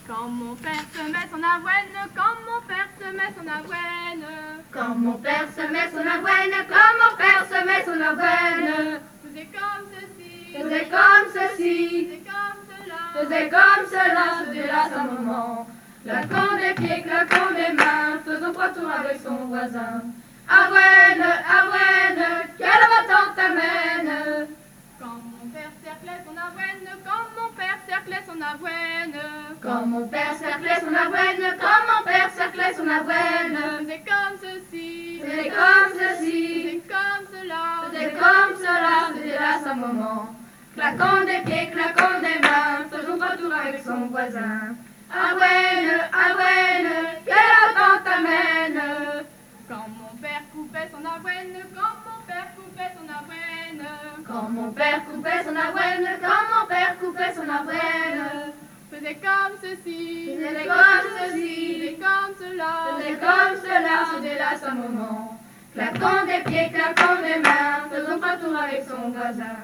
Quand mon père se met son avoine, quand mon père se met son avoine. Quand mon père se met son avoine, quand mon père se met son avoine. Faisait comme ceci, Faisait comme ceci, faisait comme cela. faisait comme cela, faisait là sa maman. Claquant des pieds, claquant des mains, faisant 3 tours avec son voisin. Avoine, avoine, quelle va-t-on t'amène? Quand mon père cerclait son avoine, quand mon père cerclait son avoine. Quand mon père cerclait son avoine, quand mon père cerclait son avoine. Faisait comme ceci, Faisait comme ceci, faisait comme cela. faisait comme cela, faisait là sa maman. Claquant des pieds, claquant des mains, faisant 3 tours avec son voisin. Avoine, avoine, quelle va-t-on t'amène? Quand mon père coupait son avoine, quand mon père coupait son avoine. Quand mon père coupait son avoine, quand mon père coupait son avoine. Faisait comme ceci, Faisait comme ceci, faisait comme cela. faisait comme cela, faisait là sa maman. Claquant des pieds, claquant des mains, faisant 3 tours avec son voisin.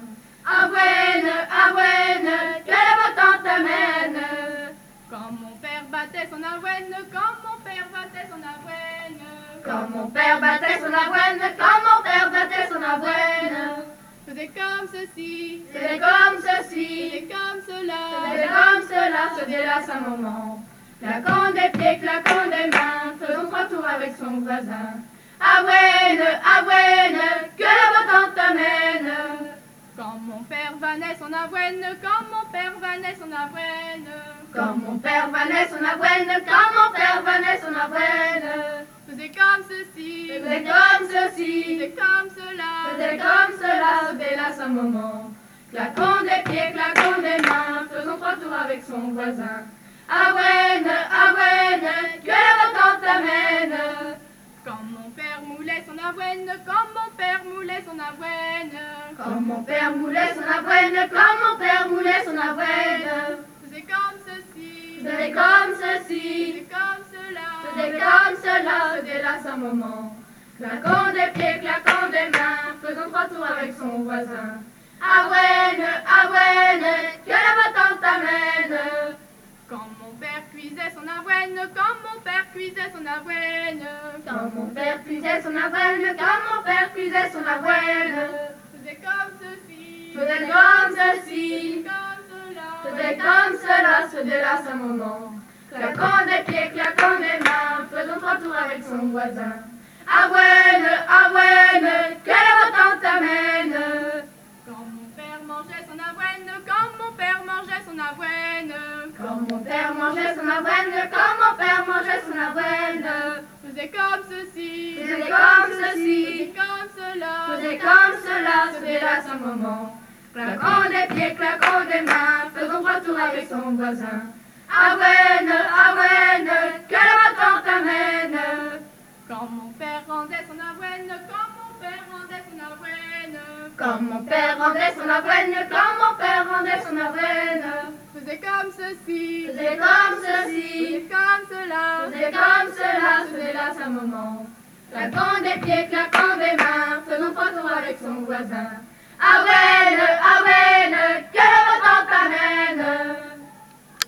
Avoine, avoine, quelle va-t-on t'amène? Quand mon père battait son avoine, quand mon père battait son avoine. Quand mon père battait son avoine, quand mon père battait son avoine. Faisait comme ceci, Faisait comme ceci, faisait comme cela. faisait comme cela, faisait là sa maman. Claquant des pieds, claquant des mains, faisant 3 tours avec son voisin. Avoine, avoine, que la va-t-on t'amène? Quand mon père vannait son avoine, quand mon père vannait son avoine. Quand mon père vannait son avoine, quand mon père vannait son avoine. Faisait comme ceci, Faisait comme ceci, faisait comme cela. faisait comme cela, faisait là sa maman. Claquant des pieds, claquant des mains, faisant 3 tours avec son voisin. Avoine, avoine, que la va-t-on t'amène? Quand mon père moulait son avoine, quand mon père moulait son avoine. Quand mon père moulait son avoine, quand mon père moulait son avoine. Faisait comme ceci, Faisait comme ceci, faisait comme cela. faisait comme cela, faisait là sa maman. Claquant des pieds, claquant des mains, faisant 3 tours avec son voisin. Avoine, avoine, que la va-t-on t'amène? Quand mon père cuisait son avoine, quand mon père cuisait son avoine. Quand mon père cuisait son avoine, quand mon père cuisait son avoine. Faisait comme ceci, Faisait comme ceci, comme cela. faisait comme cela, faisait là sa maman. Claquant des pieds, claquant des mains, faisant 3 tours avec son voisin. Avoine, avoine, que la va-t-on t'amène? Quand mon père mangeait son avoine, quand mon père mangeait son avoine. Quand mon père mangeait son avoine, quand mon père mangeait son avoine. Faisait comme ceci, Faisait comme ceci, faisait comme cela. faisait comme cela, faisait là sa maman. Claquant des pieds, claquant des mains, faisant 3 tours avec son voisin. Avoine, avoine, que la va-t-on t'amène? Quand mon père rendait son avoine, quand mon père rendait son avoine. Quand mon père rendait son avoine, quand mon père rendait son avoine. Faisait comme ceci, Faisait comme ceci, faisait comme cela. faisait comme cela, faisait là sa maman. Claquant des pieds, claquant des mains, faisant 3 tours avec son voisin. Avoine, avoine, que